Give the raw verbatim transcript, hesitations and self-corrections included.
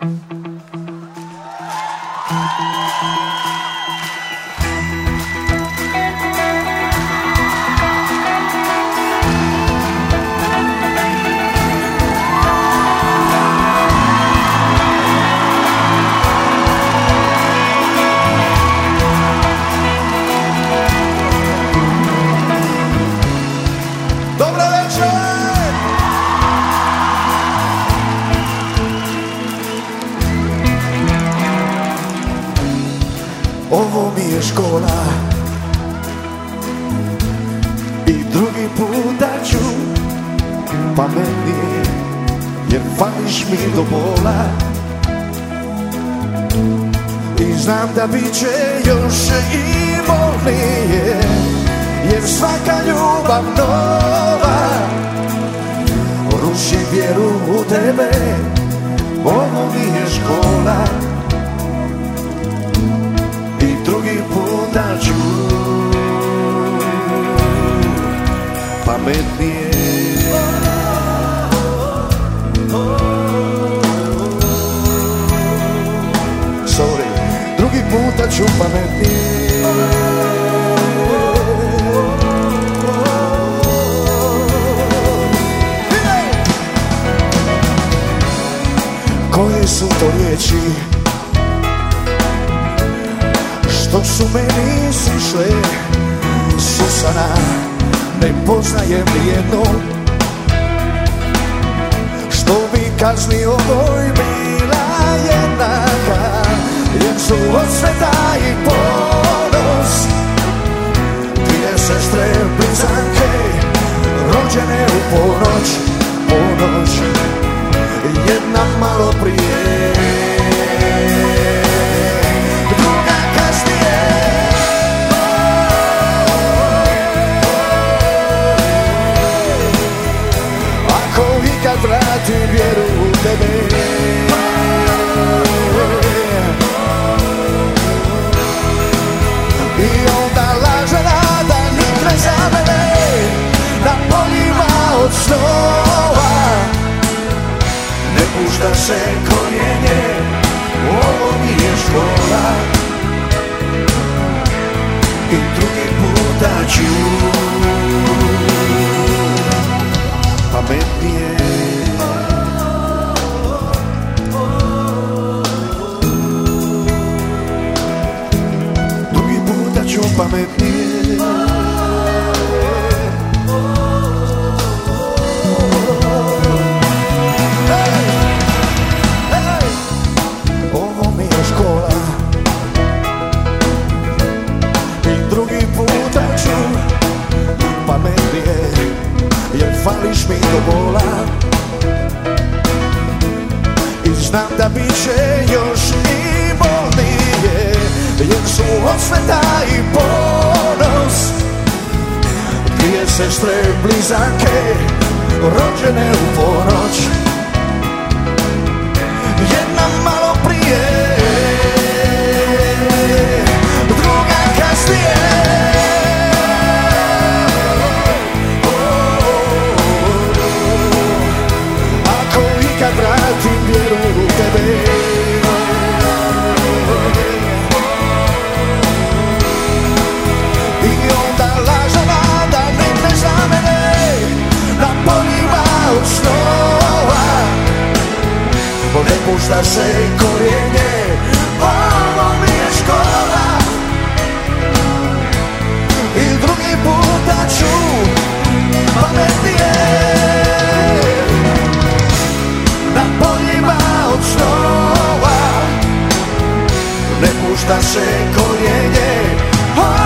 Ovo mi je škola i drugi puta ću pametnije, jer fališ mi do bola. I znam da bit će još i bolnije, jer svaka ljubav nova ruši vjeru u tebe. Ovo mi je škola i drugi puta ću pametnije. Sorry, drugi puta ću pametnije. Koje su to riječi što su meni sišle s usana, ne poznajem nijednu, što bi kazni ovoj bila jednaka, jer su osveta i ponos dvije sestre blizanke, rođene u ponoć, ponoć, jedna malo prije, druga kasnije. Ako ikad vratim vjeru u tebe, i onda laže nada nikne za mene na poljima od snova. Ne pušta se korijenje, ovo mi je škola i drugi puta ću pametnije. Drugi puta ću pametnije. Fališ mi do bola i znam da bit će još i bolnije, jer su osveta i ponos dvije sestre blizanke, rođene u ponoć, jedna malo prije, druga kasnije. Kad vratim vjeru u tebe, i onda laža nada nikne za mene na poljima od snova. Ne pušta se korijenje, ovo mi je škola i drugi puta ću pametnije. Na poljima od snova ne pušta se korijenje.